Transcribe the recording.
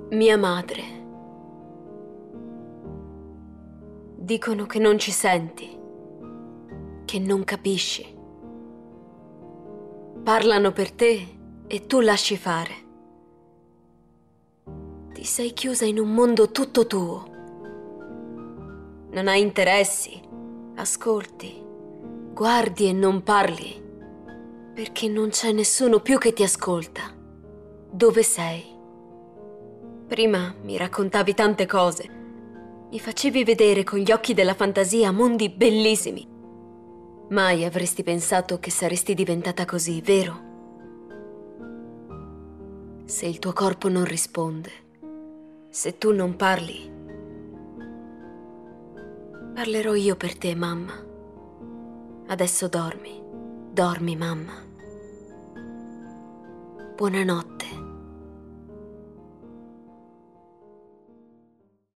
Mia madre. Dicono che non ci senti, che non capisci. Parlano per te e tu lasci fare. Ti sei chiusa in un mondo tutto tuo. Non hai interessi, ascolti, guardi e non parli, perché non c'è nessuno più che ti ascolta. Dove sei? Prima mi raccontavi tante cose. Mi facevi vedere con gli occhi della fantasia mondi bellissimi. Mai avresti pensato che saresti diventata così, vero? Se il tuo corpo non risponde, se tu non parli, parlerò io per te, mamma. Adesso dormi, dormi, mamma. Buonanotte.